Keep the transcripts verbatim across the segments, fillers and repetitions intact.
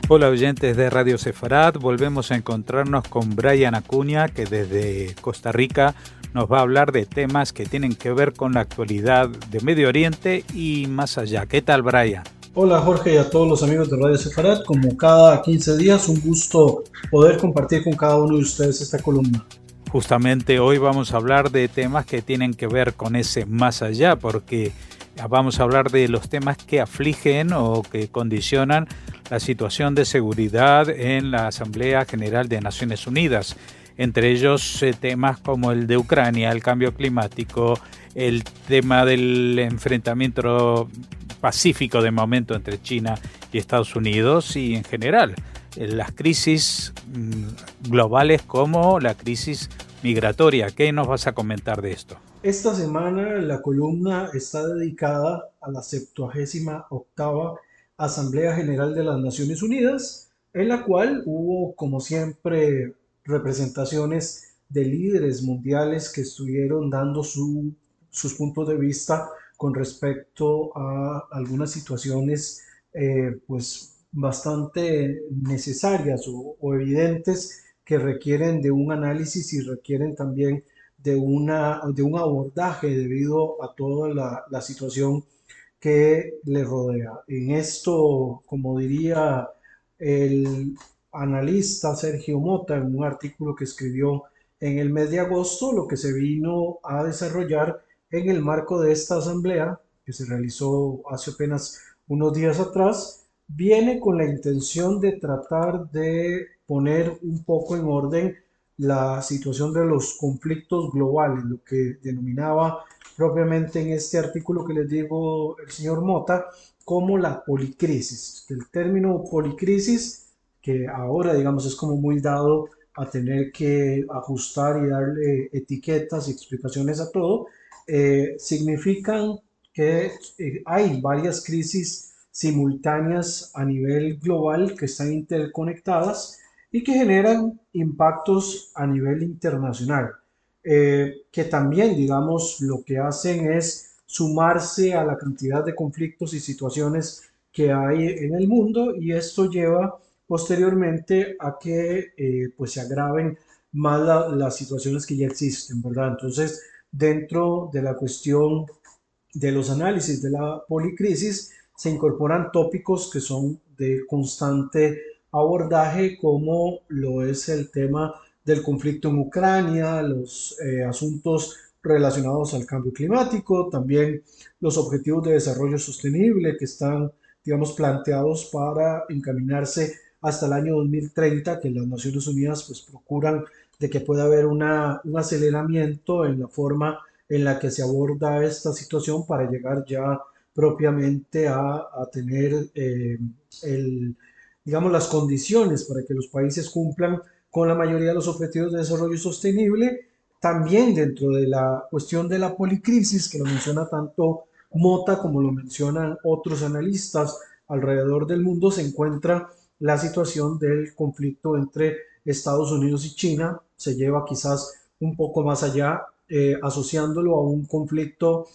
Hola oyentes de Radio Sefarat, volvemos a encontrarnos con Brian Acuña, que desde Costa Rica nos va a hablar de temas que tienen que ver con la actualidad de Medio Oriente y más allá. ¿Qué tal, Brian? Hola Jorge y a todos los amigos de Radio Sefarat, como cada quince días, un gusto poder compartir con cada uno de ustedes esta columna. Justamente hoy vamos a hablar de temas que tienen que ver con ese más allá, porque vamos a hablar de los temas que afligen o que condicionan la situación de seguridad en la Asamblea General de Naciones Unidas. Entre ellos eh, temas como el de Ucrania, el cambio climático, el tema del enfrentamiento pacífico de momento entre China y Estados Unidos y en general eh, las crisis mm, globales como la crisis migratoria. ¿Qué nos vas a comentar de esto? Esta semana la columna está dedicada a la septuagésima octava Asamblea General de las Naciones Unidas, en la cual hubo, como siempre, representaciones de líderes mundiales que estuvieron dando su, sus puntos de vista con respecto a algunas situaciones eh, pues bastante necesarias o, o evidentes que requieren de un análisis y requieren también de, una, de un abordaje debido a toda la, la situación que le rodea. En esto, como diría el analista Sergio Mota en un artículo que escribió en el mes de agosto, lo que se vino a desarrollar en el marco de esta asamblea que se realizó hace apenas unos días atrás, viene con la intención de tratar de poner un poco en orden la situación de los conflictos globales, lo que denominaba propiamente en este artículo que les digo el señor Mota como la policrisis. El término policrisis, que ahora digamos es como muy dado a tener que ajustar y darle etiquetas y explicaciones a todo, eh, significan que eh, hay varias crisis simultáneas a nivel global que están interconectadas y que generan impactos a nivel internacional, eh, que también, digamos, lo que hacen es sumarse a la cantidad de conflictos y situaciones que hay en el mundo y esto lleva posteriormente a que eh, pues se agraven más la, las situaciones que ya existen, ¿verdad? Entonces, dentro de la cuestión de los análisis de la policrisis se incorporan tópicos que son de constante abordaje, como lo es el tema del conflicto en Ucrania, los eh, asuntos relacionados al cambio climático, también los objetivos de desarrollo sostenible que están, digamos, planteados para encaminarse hasta el año dos mil treinta, que las Naciones Unidas pues procuran de que pueda haber una, un aceleramiento en la forma en la que se aborda esta situación para llegar ya propiamente a, a tener eh, el, digamos, las condiciones para que los países cumplan con la mayoría de los objetivos de desarrollo sostenible. También dentro de la cuestión de la policrisis, que lo menciona tanto Mota como lo mencionan otros analistas alrededor del mundo, se encuentra la situación del conflicto entre Estados Unidos y China. Se lleva quizás un poco más allá, eh, asociándolo a un conflicto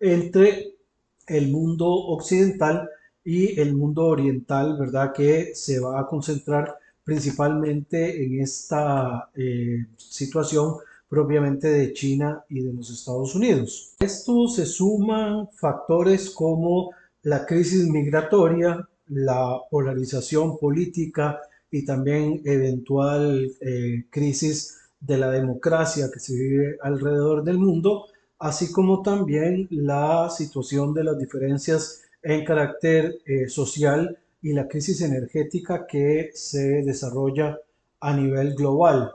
entre el mundo occidental y el mundo oriental, ¿verdad? Que se va a concentrar principalmente en esta eh, situación propiamente de China y de los Estados Unidos. A esto se suman factores como la crisis migratoria, la polarización política y también eventual eh, crisis de la democracia que se vive alrededor del mundo, así como también la situación de las diferencias en carácter eh, social y la crisis energética que se desarrolla a nivel global.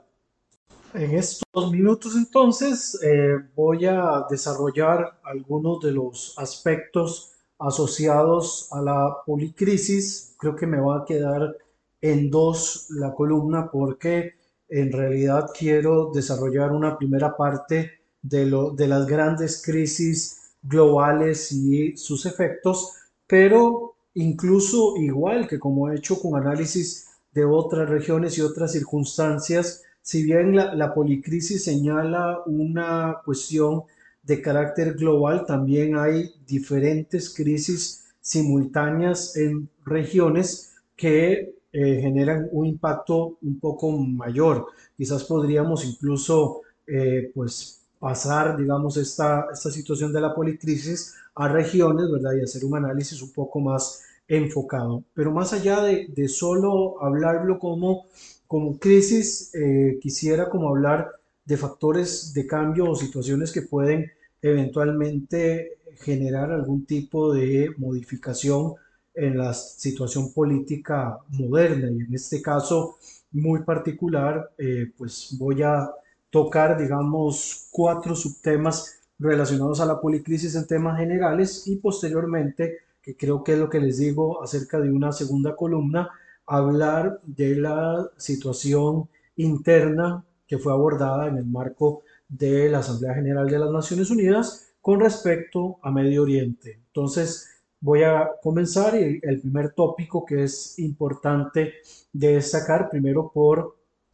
En estos minutos entonces eh, voy a desarrollar algunos de los aspectos asociados a la policrisis. Creo que me va a quedar en dos la columna porque en realidad quiero desarrollar una primera parte de, lo, de las grandes crisis globales y sus efectos, pero incluso igual que como he hecho con análisis de otras regiones y otras circunstancias, si bien la, la policrisis señala una cuestión de carácter global, también hay diferentes crisis simultáneas en regiones que eh, generan un impacto un poco mayor. Quizás podríamos incluso eh, pues pasar, digamos, esta, esta situación de la policrisis a regiones, ¿verdad? Y hacer un análisis un poco más enfocado. Pero más allá de, de solo hablarlo como, como crisis, eh, quisiera como hablar de factores de cambio o situaciones que pueden eventualmente generar algún tipo de modificación en la situación política moderna. Y en este caso muy particular, eh, pues voy a tocar, digamos, cuatro subtemas relacionados a la policrisis en temas generales y posteriormente, que creo que es lo que les digo acerca de una segunda columna, hablar de la situación interna que fue abordada en el marco de la Asamblea General de las Naciones Unidas con respecto a Medio Oriente. Entonces, voy a comenzar y el primer tópico que es importante de destacar, primero por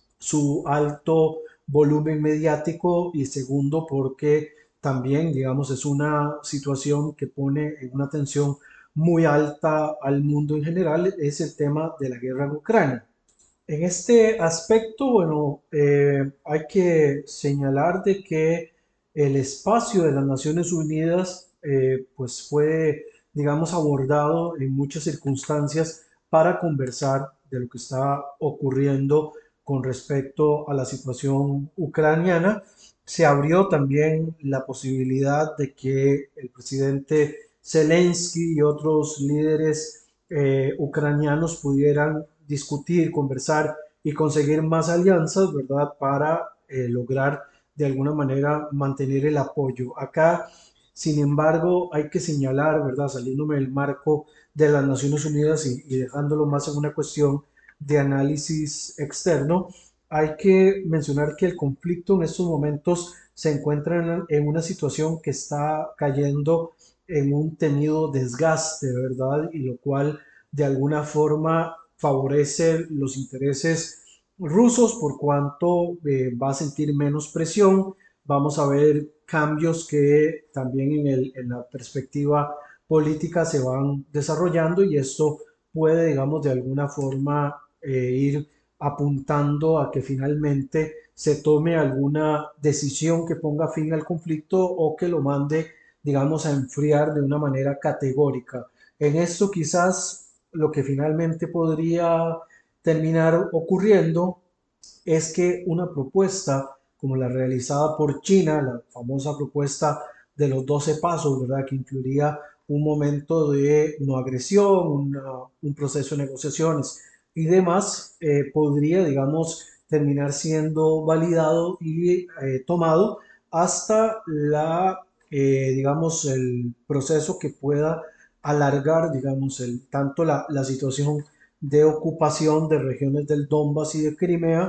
su alto volumen mediático y segundo porque también, digamos, es una situación que pone en una tensión muy alta al mundo en general, es el tema de la guerra en Ucrania. En este aspecto, bueno, eh, hay que señalar de que el espacio de las Naciones Unidas, eh, pues fue, digamos, abordado en muchas circunstancias para conversar de lo que está ocurriendo con respecto a la situación ucraniana. Se abrió también la posibilidad de que el presidente Zelensky y otros líderes eh, ucranianos pudieran discutir, conversar y conseguir más alianzas, ¿verdad? Para eh, lograr de alguna manera mantener el apoyo. Acá, sin embargo, hay que señalar, ¿verdad? Saliéndome del marco de las Naciones Unidas y, y dejándolo más en una cuestión de análisis externo, hay que mencionar que el conflicto en estos momentos se encuentra en, en una situación que está cayendo en un temido desgaste, ¿verdad? Y lo cual de alguna forma favorece los intereses rusos por cuanto eh, va a sentir menos presión. Vamos a ver cambios que también en, el, en la perspectiva política se van desarrollando y esto puede, digamos, de alguna forma eh, ir apuntando a que finalmente se tome alguna decisión que ponga fin al conflicto o que lo mande, digamos, a enfriar de una manera categórica. En esto quizás lo que finalmente podría terminar ocurriendo es que una propuesta como la realizada por China, la famosa propuesta de los doce pasos, ¿verdad? Que incluiría un momento de no agresión, una, un proceso de negociaciones y demás, eh, podría, digamos, terminar siendo validado y eh, tomado hasta la, eh, digamos, el proceso que pueda alargar, digamos, el, tanto la, la situación de ocupación de regiones del Donbass y de Crimea,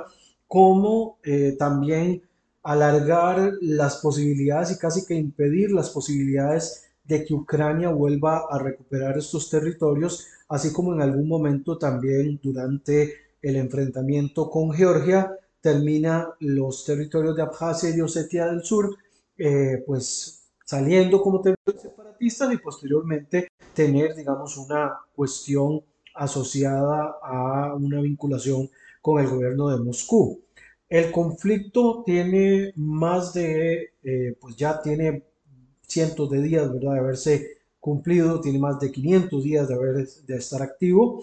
como eh, también alargar las posibilidades y casi que impedir las posibilidades de que Ucrania vuelva a recuperar estos territorios, así como en algún momento también durante el enfrentamiento con Georgia termina los territorios de Abjasia y Osetia del Sur, eh, pues saliendo como territorios separatistas y posteriormente tener, digamos, una cuestión asociada a una vinculación con el gobierno de Moscú. El conflicto tiene más de, eh, pues ya tiene cientos de días, ¿verdad?, de haberse cumplido, tiene más de quinientos días de, haber, de estar activo,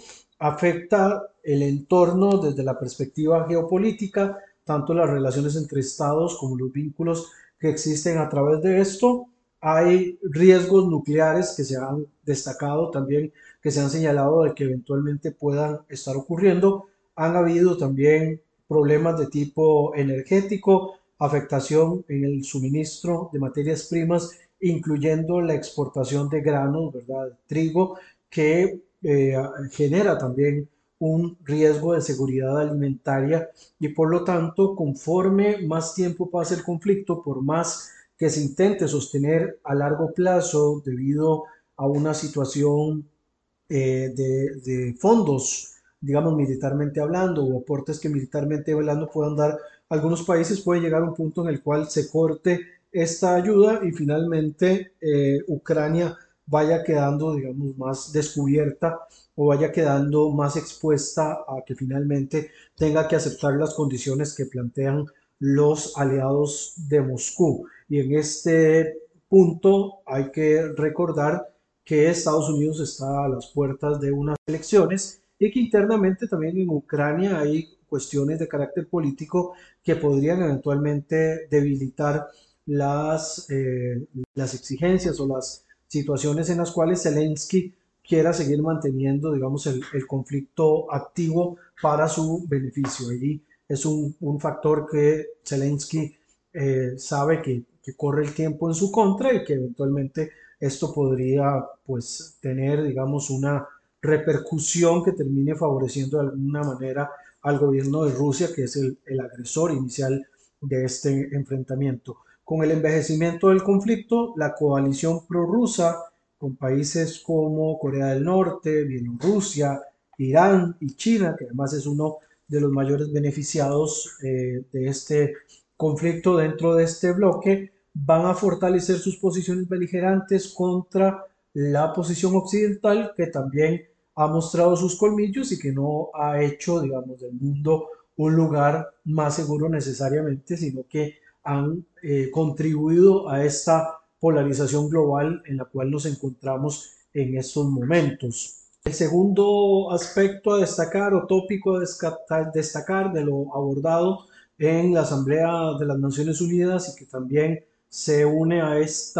afecta el entorno desde la perspectiva geopolítica, tanto las relaciones entre estados como los vínculos que existen a través de esto. Hay riesgos nucleares que se han destacado también, que se han señalado de que eventualmente puedan estar ocurriendo. Han habido también problemas de tipo energético, afectación en el suministro de materias primas, incluyendo la exportación de granos, ¿verdad? Trigo, que eh, genera también un riesgo de seguridad alimentaria y por lo tanto, conforme más tiempo pase el conflicto, por más que se intente sostener a largo plazo debido a una situación eh, de, de, fondos, digamos, militarmente hablando, o aportes que militarmente hablando puedan dar algunos países, puede llegar a un punto en el cual se corte esta ayuda y finalmente eh, Ucrania vaya quedando, digamos, más descubierta o vaya quedando más expuesta a que finalmente tenga que aceptar las condiciones que plantean los aliados de Moscú. Y en este punto hay que recordar que Estados Unidos está a las puertas de unas elecciones y que internamente también en Ucrania hay cuestiones de carácter político que podrían eventualmente debilitar las, eh, las exigencias o las situaciones en las cuales Zelensky quiera seguir manteniendo, digamos, el, el conflicto activo para su beneficio. Y es un, un factor que Zelensky eh, sabe que, que, corre el tiempo en su contra y que eventualmente esto podría, pues, tener, digamos, una repercusión que termine favoreciendo de alguna manera al gobierno de Rusia, que es el, el agresor inicial de este enfrentamiento. Con el envejecimiento del conflicto, la coalición prorrusa con países como Corea del Norte, Bielorrusia, Irán y China, que además es uno de los mayores beneficiados eh, de este conflicto dentro de este bloque, van a fortalecer sus posiciones beligerantes contra la posición occidental, que también ha mostrado sus colmillos y que no ha hecho, digamos, del mundo un lugar más seguro necesariamente, sino que han eh, contribuido a esta polarización global en la cual nos encontramos en estos momentos. El segundo aspecto a destacar o tópico a destacar de lo abordado en la Asamblea de las Naciones Unidas y que también se une a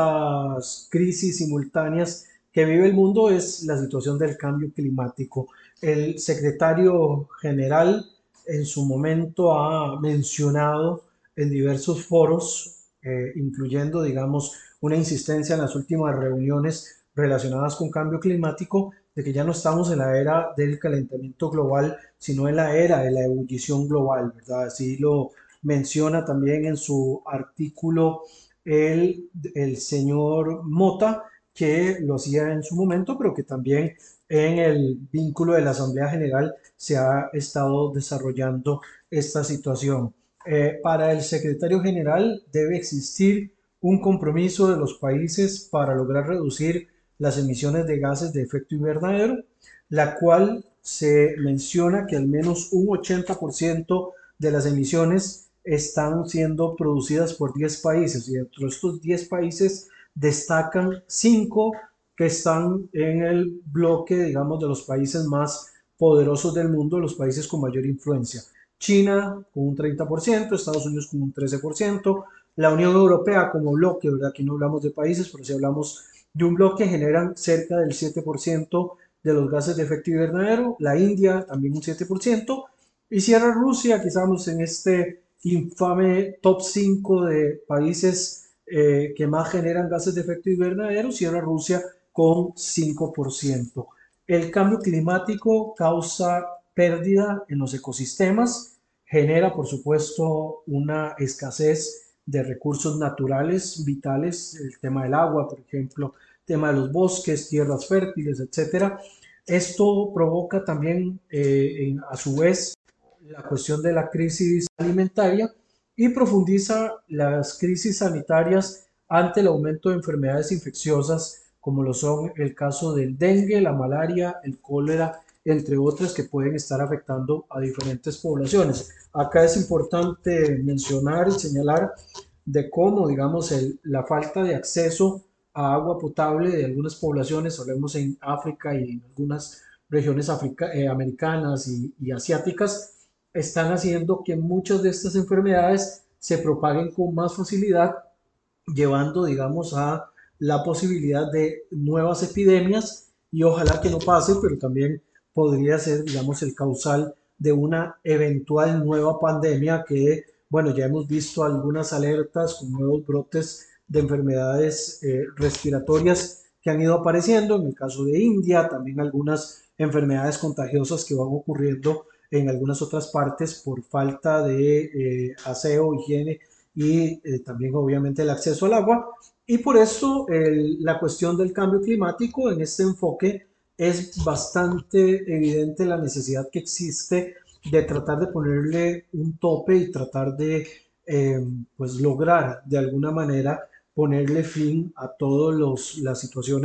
estas crisis simultáneas que vive el mundo es la situación del cambio climático. El secretario general en su momento ha mencionado en diversos foros, eh, incluyendo, digamos, una insistencia en las últimas reuniones relacionadas con cambio climático, de que ya no estamos en la era del calentamiento global, sino en la era de la ebullición global, ¿verdad? Así lo menciona también en su artículo el, el señor Mota, que lo hacía en su momento, pero que también en el vínculo de la Asamblea General se ha estado desarrollando esta situación. Eh, para el secretario general debe existir un compromiso de los países para lograr reducir las emisiones de gases de efecto invernadero, la cual se menciona que al menos un ochenta por ciento de las emisiones están siendo producidas por diez países y dentro de estos diez países destacan cinco que están en el bloque, digamos, de los países más poderosos del mundo, los países con mayor influencia. China con un treinta por ciento, Estados Unidos con un trece por ciento, la Unión Europea como bloque, ¿verdad? Aquí no hablamos de países, pero si hablamos de un bloque, generan cerca del siete por ciento de los gases de efecto invernadero, la India también un siete por ciento, y cierra Rusia, aquí estamos en este infame top cinco de países eh, que más generan gases de efecto invernadero, cierra Rusia con cinco por ciento. El cambio climático causa pérdida en los ecosistemas, genera por supuesto una escasez de recursos naturales vitales, el tema del agua, por ejemplo, el tema de los bosques, tierras fértiles, etcétera. Esto provoca también, eh, en, a su vez, la cuestión de la crisis alimentaria y profundiza las crisis sanitarias ante el aumento de enfermedades infecciosas como lo son el caso del dengue, la malaria, el cólera, entre otras que pueden estar afectando a diferentes poblaciones. Acá es importante mencionar y señalar de cómo, digamos, el, la falta de acceso a agua potable de algunas poblaciones, hablemos en África y en algunas regiones africa, eh, americanas y, y asiáticas, están haciendo que muchas de estas enfermedades se propaguen con más facilidad, llevando, digamos, a la posibilidad de nuevas epidemias y ojalá que no pase, pero también podría ser, digamos, el causal de una eventual nueva pandemia que, bueno, ya hemos visto algunas alertas con nuevos brotes de enfermedades eh, respiratorias que han ido apareciendo, en el caso de India, también algunas enfermedades contagiosas que van ocurriendo en algunas otras partes por falta de eh, aseo, higiene y eh, también obviamente el acceso al agua. Y por eso el, la cuestión del cambio climático en este enfoque es bastante evidente la necesidad que existe de tratar de ponerle un tope y tratar de eh, pues lograr de alguna manera ponerle fin a todas las situaciones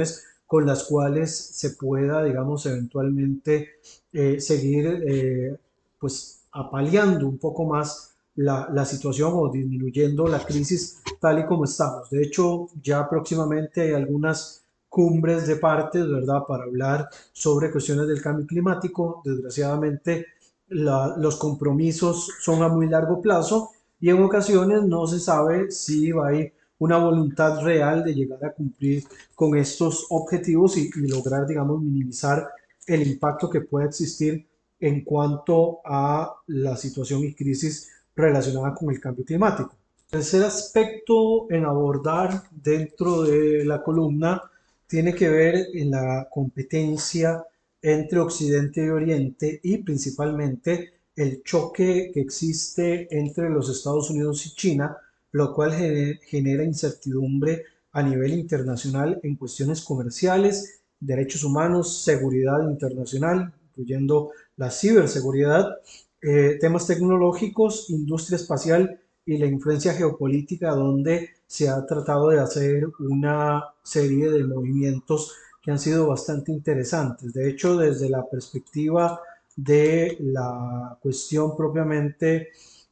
con las cuales se pueda, digamos, eventualmente eh, seguir eh, pues apaleando un poco más la, la situación o disminuyendo la crisis tal y como estamos. De hecho, ya próximamente hay algunas cumbres de partes, ¿verdad?, para hablar sobre cuestiones del cambio climático. Desgraciadamente, la, los compromisos son a muy largo plazo y en ocasiones no se sabe si va a ir una voluntad real de llegar a cumplir con estos objetivos y, y lograr, digamos, minimizar el impacto que pueda existir en cuanto a la situación y crisis relacionada con el cambio climático. El tercer aspecto en abordar dentro de la columna tiene que ver en la competencia entre Occidente y Oriente y principalmente el choque que existe entre los Estados Unidos y China, lo cual genera incertidumbre a nivel internacional en cuestiones comerciales, derechos humanos, seguridad internacional, incluyendo la ciberseguridad, eh, temas tecnológicos, industria espacial y la influencia geopolítica, donde se ha tratado de hacer una serie de movimientos que han sido bastante interesantes. De hecho, desde la perspectiva de la cuestión propiamente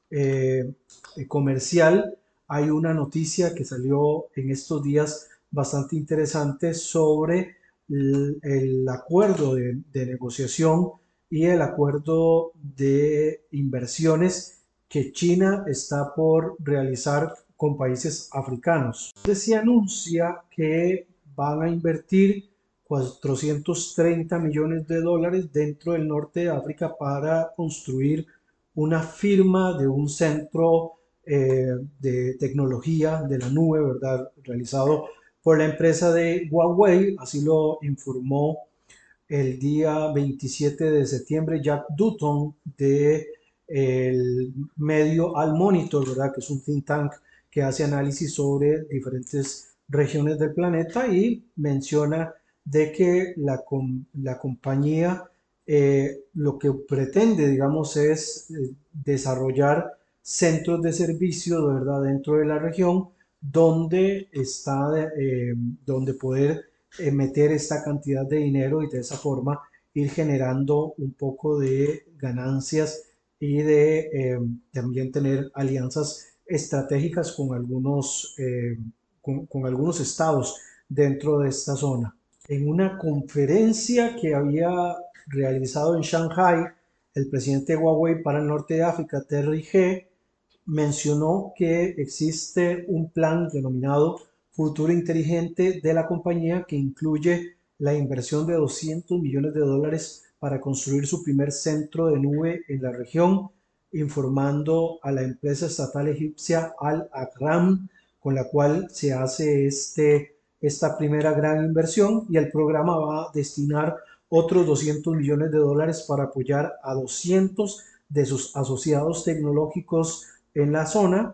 eh, comercial, hay una noticia que salió en estos días bastante interesante sobre el, el acuerdo de, de negociación y el acuerdo de inversiones que China está por realizar con países africanos. Se anuncia que van a invertir cuatrocientos treinta millones de dólares dentro del norte de África para construir una firma de un centro eh, de tecnología de la nube, ¿verdad?, realizado por la empresa de Huawei. Así lo informó el día veintisiete de septiembre Jack Dutton de el medio Al Monitor, ¿verdad?, que es un think tank que hace análisis sobre diferentes regiones del planeta, y menciona de que la, la compañía eh, lo que pretende, digamos, es eh, desarrollar centros de servicio, ¿verdad?, dentro de la región donde está, eh, donde poder eh, meter esta cantidad de dinero y de esa forma ir generando un poco de ganancias y de eh, también tener alianzas estratégicas con algunos, eh, con, con algunos estados dentro de esta zona. En una conferencia que había realizado en Shanghai, el presidente de Huawei para el norte de África, Terry He, mencionó que existe un plan denominado Futuro Inteligente de la compañía, que incluye la inversión de doscientos millones de dólares para construir su primer centro de nube en la región, informando a la empresa estatal egipcia Al-Akram, con la cual se hace este, esta primera gran inversión, y el programa va a destinar otros doscientos millones de dólares para apoyar a doscientos de sus asociados tecnológicos en la zona,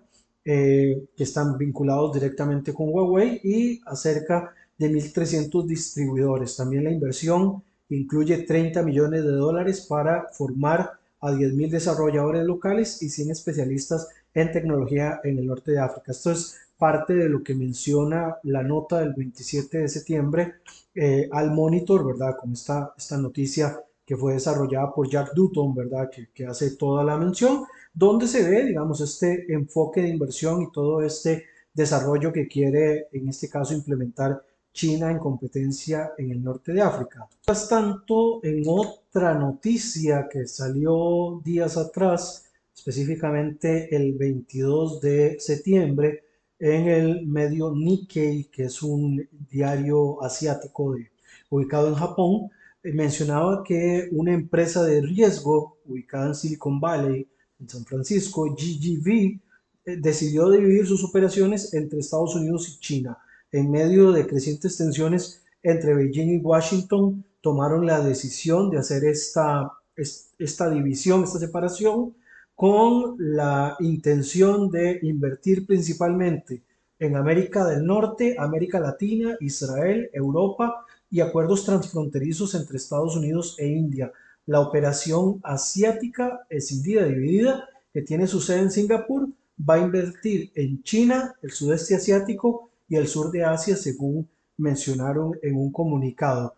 eh, que están vinculados directamente con Huawei, y a cerca de mil trescientos distribuidores. También la inversión incluye treinta millones de dólares para formar a diez mil desarrolladores locales y cien especialistas en tecnología en el norte de África. Esto es parte de lo que menciona la nota del veintisiete de septiembre eh, al Monitor, ¿verdad?, con esta, esta noticia que fue desarrollada por Jack Dutton, ¿verdad?, que, que hace toda la mención, donde se ve, digamos, este enfoque de inversión y todo este desarrollo que quiere, en este caso, implementar China en competencia en el norte de África. Mientras tanto, en otra noticia que salió días atrás, específicamente el veintidós de septiembre, en el medio Nikkei, que es un diario asiático de, ubicado en Japón, eh, mencionaba que una empresa de riesgo ubicada en Silicon Valley, en San Francisco, G G V, eh, decidió dividir sus operaciones entre Estados Unidos y China. En medio de crecientes tensiones entre Beijing y Washington, tomaron la decisión de hacer esta, esta división, esta separación, con la intención de invertir principalmente en América del Norte, América Latina, Israel, Europa, y acuerdos transfronterizos entre Estados Unidos e India. La operación asiática escindida, dividida, que tiene su sede en Singapur, va a invertir en China, el sudeste asiático y el sur de Asia, según mencionaron en un comunicado.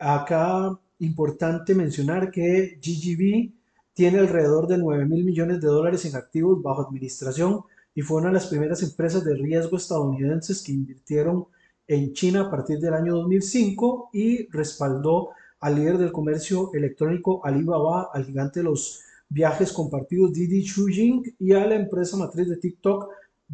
Acá importante mencionar que G G B tiene alrededor de nueve mil millones de dólares en activos bajo administración y fue una de las primeras empresas de riesgo estadounidenses que invirtieron en China a partir del año dos mil cinco y respaldó al líder del comercio electrónico Alibaba, al gigante de los viajes compartidos Didi Chuxing y a la empresa matriz de TikTok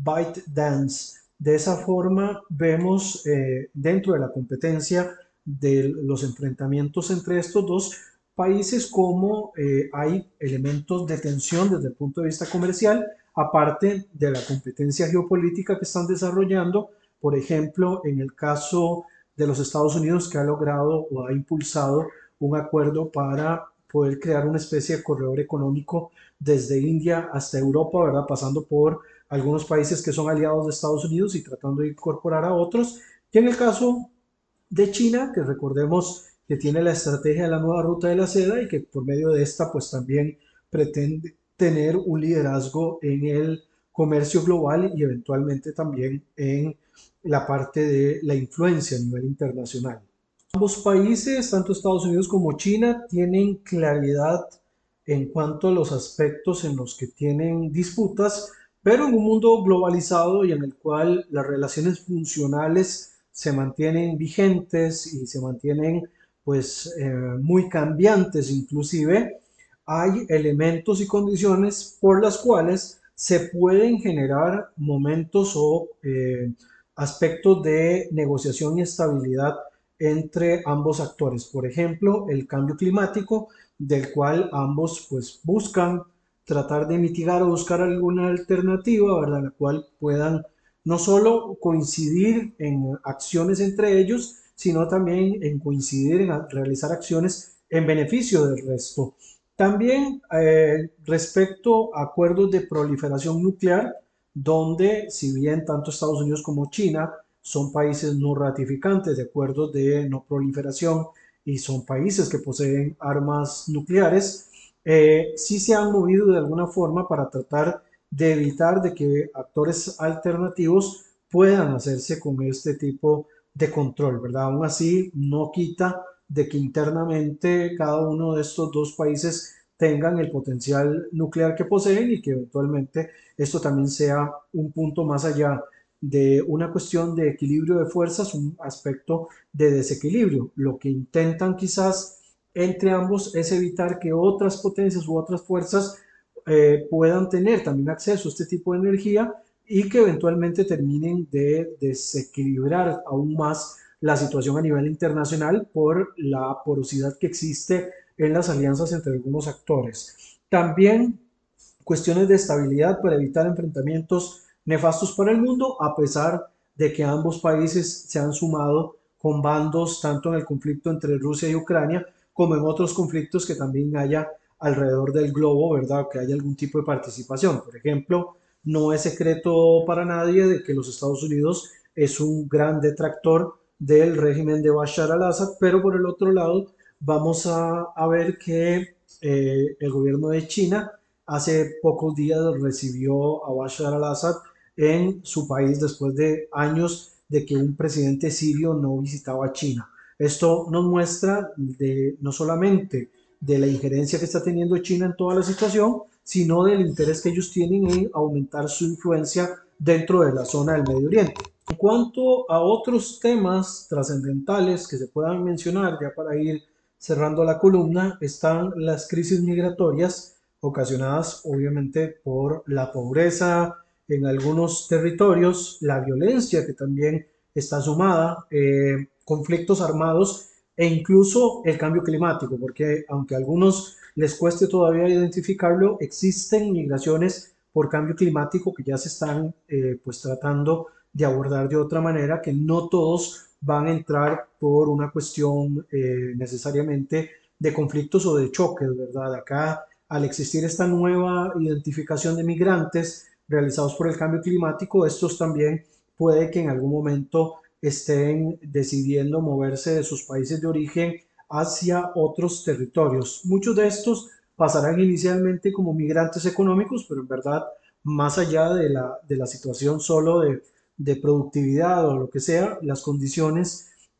ByteDance. De esa forma vemos eh, dentro de la competencia de los enfrentamientos entre estos dos países como eh, hay elementos de tensión desde el punto de vista comercial, aparte de la competencia geopolítica que están desarrollando, por ejemplo, en el caso de los Estados Unidos, que ha logrado o ha impulsado un acuerdo para poder crear una especie de corredor económico desde India hasta Europa, ¿verdad? Pasando por algunos países que son aliados de Estados Unidos y tratando de incorporar a otros. Y en el caso de China, que recordemos que tiene la estrategia de la nueva ruta de la seda y que por medio de esta pues también pretende tener un liderazgo en el comercio global y eventualmente también en la parte de la influencia a nivel internacional. Ambos países, tanto Estados Unidos como China, tienen claridad en cuanto a los aspectos en los que tienen disputas, pero en un mundo globalizado y en el cual las relaciones funcionales se mantienen vigentes y se mantienen pues eh, muy cambiantes inclusive, hay elementos y condiciones por las cuales se pueden generar momentos o eh, aspectos de negociación y estabilidad entre ambos actores. Por ejemplo, el cambio climático, del cual ambos pues buscan tratar de mitigar o buscar alguna alternativa, ¿verdad? La cual puedan no solo coincidir en acciones entre ellos, sino también en coincidir en realizar acciones en beneficio del resto. También eh, respecto a acuerdos de proliferación nuclear, donde si bien tanto Estados Unidos como China son países no ratificantes de acuerdos de no proliferación y son países que poseen armas nucleares, eh, sí se han movido de alguna forma para tratar de evitar de que actores alternativos puedan hacerse con este tipo de control, ¿verdad? Aún así, no quita de que internamente cada uno de estos dos países tengan el potencial nuclear que poseen y que eventualmente esto también sea un punto más allá de una cuestión de equilibrio de fuerzas, un aspecto de desequilibrio. Lo que intentan quizás entre ambos es evitar que otras potencias u otras fuerzas eh, puedan tener también acceso a este tipo de energía y que eventualmente terminen de desequilibrar aún más la situación a nivel internacional por la porosidad que existe en las alianzas entre algunos actores. También cuestiones de estabilidad para evitar enfrentamientos nefastos para el mundo, a pesar de que ambos países se han sumado con bandos tanto en el conflicto entre Rusia y Ucrania como en otros conflictos que también haya alrededor del globo, ¿verdad? Que haya algún tipo de participación. Por ejemplo, no es secreto para nadie de que los Estados Unidos es un gran detractor del régimen de Bashar al-Assad, pero por el otro lado vamos a, a ver que eh, el gobierno de China hace pocos días recibió a Bashar al-Assad en su país después de años de que un presidente sirio no visitaba China. Esto nos muestra de, no solamente de la injerencia que está teniendo China en toda la situación, sino del interés que ellos tienen en aumentar su influencia dentro de la zona del Medio Oriente. En cuanto a otros temas trascendentales que se puedan mencionar ya para ir cerrando la columna, están las crisis migratorias ocasionadas obviamente por la pobreza en algunos territorios, la violencia que también está sumada, eh, conflictos armados e incluso el cambio climático, porque aunque a algunos les cueste todavía identificarlo, existen migraciones por cambio climático que ya se están eh, pues tratando de abordar de otra manera, que no todos van a entrar por una cuestión eh, necesariamente de conflictos o de choques, ¿verdad? Acá, al existir esta nueva identificación de migrantes realizados por el cambio climático, estos también puede que en algún momento estén decidiendo moverse de sus países de origen hacia otros territorios. Muchos de estos pasarán inicialmente como migrantes económicos, pero en verdad, más allá de la, de la situación solo de, de productividad o lo que sea, las condiciones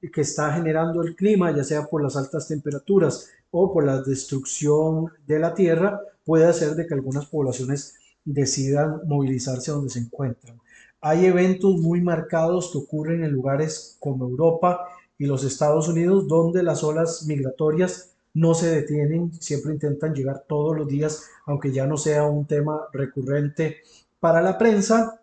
que está generando el clima, ya sea por las altas temperaturas o por la destrucción de la tierra, puede hacer de que algunas poblaciones decidan movilizarse donde se encuentran. Hay eventos muy marcados que ocurren en lugares como Europa y los Estados Unidos, donde las olas migratorias no se detienen, siempre intentan llegar todos los días, aunque ya no sea un tema recurrente para la prensa.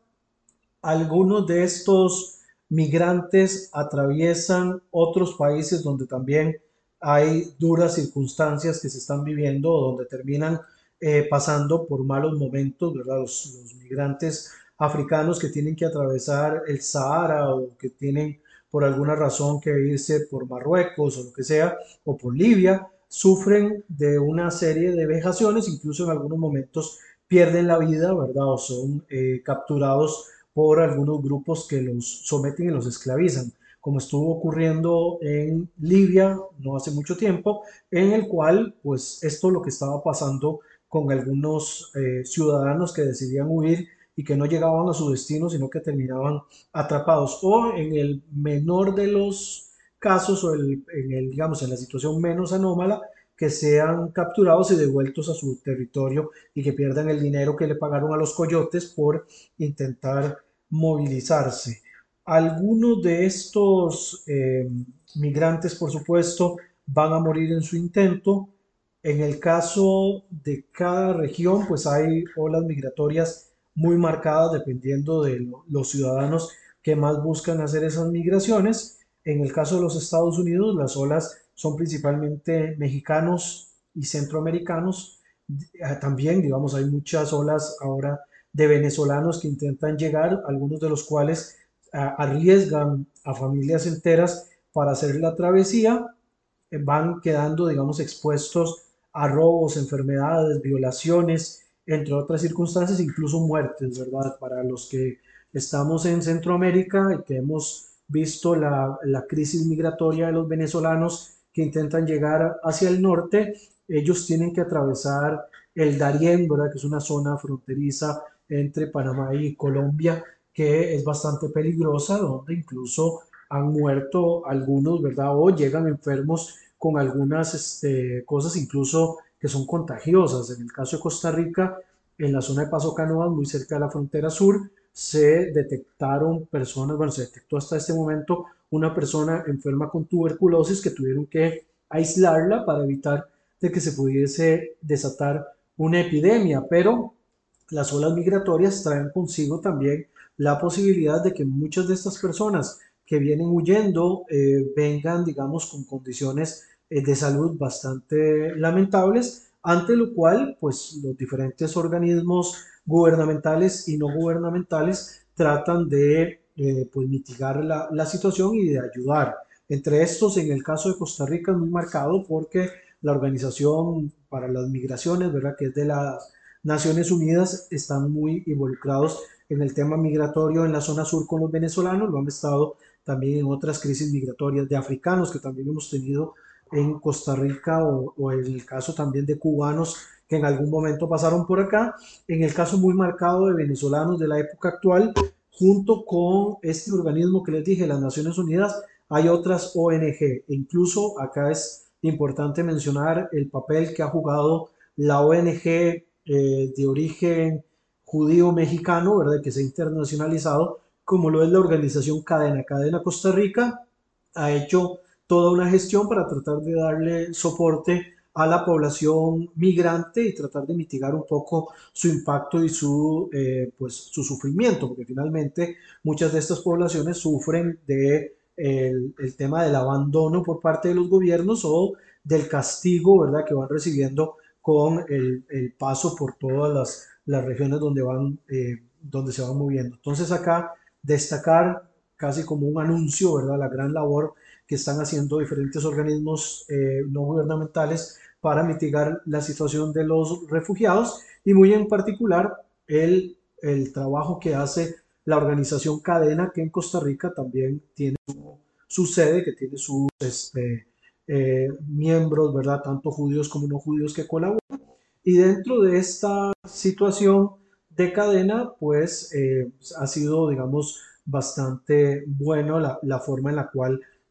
Algunos de estos migrantes atraviesan otros países donde también hay duras circunstancias que se están viviendo o donde terminan eh, pasando por malos momentos, ¿verdad? Los, los migrantes africanos que tienen que atravesar el Sahara o que tienen por alguna razón que irse por Marruecos o lo que sea, o por Libia, sufren de una serie de vejaciones, incluso en algunos momentos pierden la vida, ¿verdad? O son eh, capturados por algunos grupos que los someten y los esclavizan, como estuvo ocurriendo en Libia no hace mucho tiempo, en el cual, pues, esto es lo que estaba pasando con algunos eh, ciudadanos que decidían huir y que no llegaban a su destino, sino que terminaban atrapados. O en el menor de los casos, o el, en el, digamos, en la situación menos anómala, que sean capturados y devueltos a su territorio y que pierdan el dinero que le pagaron a los coyotes por intentar movilizarse. Algunos de estos eh, migrantes, por supuesto, van a morir en su intento. En el caso de cada región, pues hay olas migratorias muy marcadas dependiendo de lo- los ciudadanos que más buscan hacer esas migraciones. En el caso de los Estados Unidos, las olas son principalmente mexicanos y centroamericanos. Eh, También, digamos, hay muchas olas ahora de venezolanos que intentan llegar, algunos de los cuales ah, arriesgan a familias enteras para hacer la travesía, eh, van quedando, digamos, expuestos a robos, enfermedades, violaciones, entre otras circunstancias, incluso muertes, ¿verdad? Para los que estamos en Centroamérica y que hemos visto la, la crisis migratoria de los venezolanos que intentan llegar hacia el norte, ellos tienen que atravesar el Darién, ¿verdad? Que es una zona fronteriza entre Panamá y Colombia, que es bastante peligrosa, donde incluso han muerto algunos, ¿verdad? O llegan enfermos con algunas este, cosas incluso que son contagiosas. En el caso de Costa Rica, en la zona de Paso Canoas, muy cerca de la frontera sur, se detectaron personas, bueno, se detectó hasta este momento una persona enferma con tuberculosis que tuvieron que aislarla para evitar de que se pudiese desatar una epidemia, pero las olas migratorias traen consigo también la posibilidad de que muchas de estas personas que vienen huyendo eh, vengan, digamos, con condiciones eh, de salud bastante lamentables, ante lo cual, pues, los diferentes organismos gubernamentales y no gubernamentales tratan de eh, pues, mitigar la, la situación y de ayudar. Entre estos, en el caso de Costa Rica, es muy marcado porque la Organización para las Migraciones, ¿verdad? Que es de las Naciones Unidas, están muy involucrados en el tema migratorio en la zona sur con los venezolanos, lo han estado también en otras crisis migratorias de africanos que también hemos tenido en Costa Rica o, o en el caso también de cubanos que en algún momento pasaron por acá, en el caso muy marcado de venezolanos de la época actual, junto con este organismo que les dije, las Naciones Unidas, hay otras O N G, e incluso acá es importante mencionar el papel que ha jugado la O N G eh, de origen judío mexicano, ¿verdad? Que se ha internacionalizado, como lo es la organización Cadena. Cadena Costa Rica ha hecho toda una gestión para tratar de darle soporte a la población migrante y tratar de mitigar un poco su impacto y su, eh, pues, su sufrimiento, porque finalmente muchas de estas poblaciones sufren de el, el tema del abandono por parte de los gobiernos o del castigo, ¿verdad?, que van recibiendo con el, el paso por todas las, las regiones donde, van, eh, donde se van moviendo. Entonces acá destacar casi como un anuncio, ¿verdad?, la gran labor que están haciendo diferentes organismos eh, no gubernamentales para mitigar la situación de los refugiados y muy en particular el, el trabajo que hace la organización Cadena, que en Costa Rica también tiene su, su sede, que tiene sus este, eh, miembros, ¿verdad? Tanto judíos como no judíos que colaboran. Y dentro de esta situación de cadena, pues eh, ha sido, digamos, bastante bueno la, la forma en la cual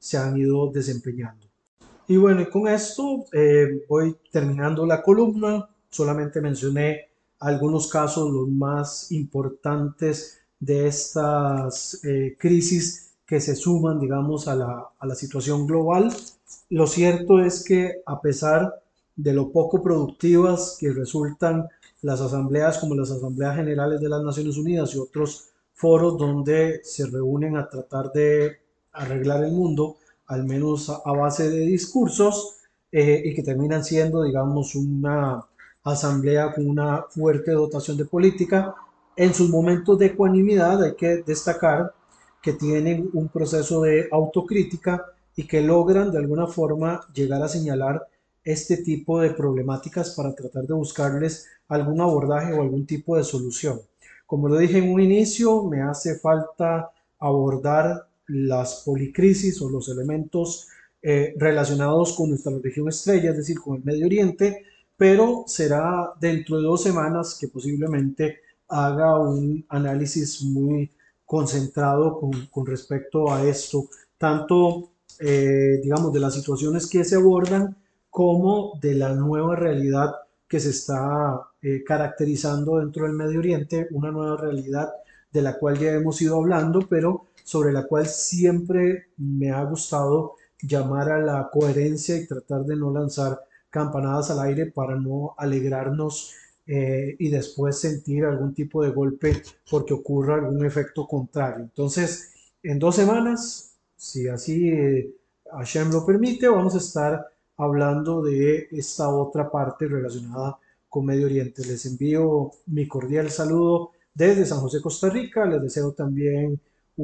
se han ido desempeñando. Y bueno, y con esto eh, voy terminando la columna. Solamente mencioné algunos casos, los más importantes de estas eh, crisis que se suman, digamos, a la, a la situación global. Lo cierto es que a pesar de lo poco productivas que resultan las asambleas como las asambleas generales de las Naciones Unidas y otros foros donde se reúnen a tratar de arreglar el mundo, al menos a base de discursos, eh, y que terminan siendo, digamos, una asamblea con una fuerte dotación de política. En sus momentos de ecuanimidad hay que destacar que tienen un proceso de autocrítica y que logran de alguna forma llegar a señalar este tipo de problemáticas para tratar de buscarles algún abordaje o algún tipo de solución. Como lo dije en un inicio, me hace falta abordar las policrisis o los elementos eh, relacionados con nuestra región estrella, es decir, con el Medio Oriente, pero será dentro de dos semanas que posiblemente haga un análisis muy concentrado con, con respecto a esto, tanto, eh, digamos, de las situaciones que se abordan como de la nueva realidad que se está eh, caracterizando dentro del Medio Oriente, una nueva realidad de la cual ya hemos ido hablando, pero sobre la cual siempre me ha gustado llamar a la coherencia y tratar de no lanzar campanadas al aire para no alegrarnos eh, y después sentir algún tipo de golpe porque ocurra algún efecto contrario. Entonces, en dos semanas, si así eh, Hashem lo permite, vamos a estar hablando de esta otra parte relacionada con Medio Oriente. Les envío mi cordial saludo desde San José, Costa Rica. Les deseo también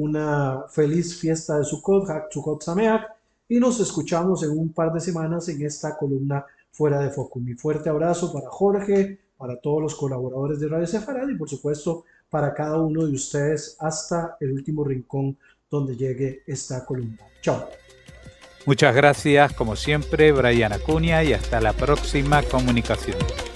una feliz fiesta de Sukkot, Hag Sukkot Sameach, y nos escuchamos en un par de semanas en esta columna Fuera de Foco. Mi fuerte abrazo para Jorge, para todos los colaboradores de Radio Sefarad y por supuesto para cada uno de ustedes hasta el último rincón donde llegue esta columna. Chao. Muchas gracias, como siempre, Brian Acuña, y hasta la próxima comunicación.